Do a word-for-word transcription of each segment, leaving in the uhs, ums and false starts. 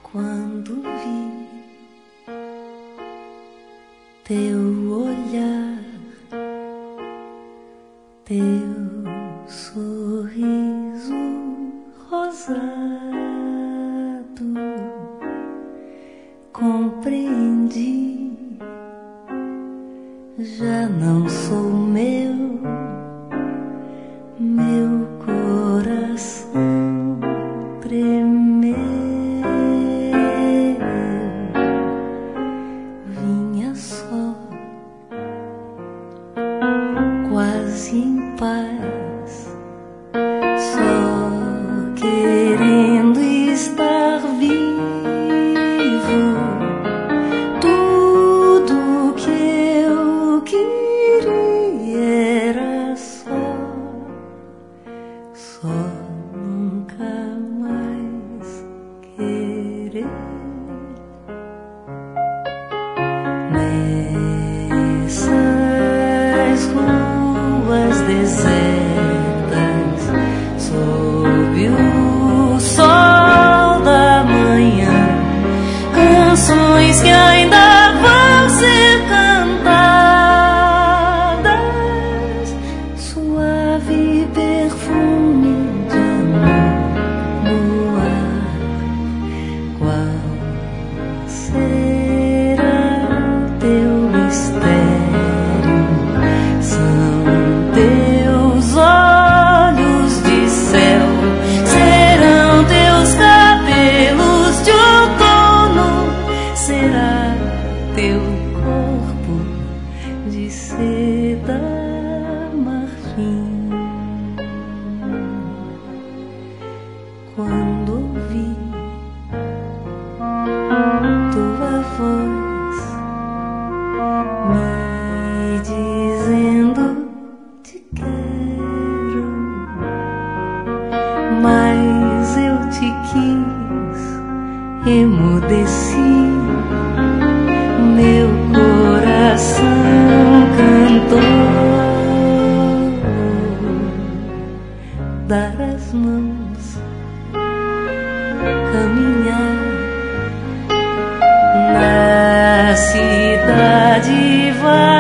Quando vi teu olhar, teu sorriso rosado, compreendi, já não sou meu, meu coração tremeu. Vinha só, quase em paz, só querendo estar vivo. Tudo que eu queria era só, só nunca mais querer. Nessas ruas desertas, sob o sol da manhã, canções que ainda vão ser cantadas, suave perfume de amor no ar. Qual será teu mistério? São teus olhos de céu, serão teus cabelos de outono, será teu corpo de seda marfim. Quando ouvi tua voz me dizendo te quero, mas eu te quis, emudeci, meu coração cantou. Dar as mãos, caminhar na cidade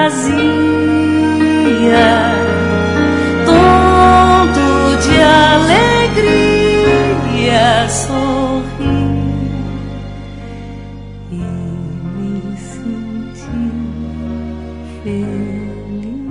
vazia, tonto de alegria, sorri e me senti feliz.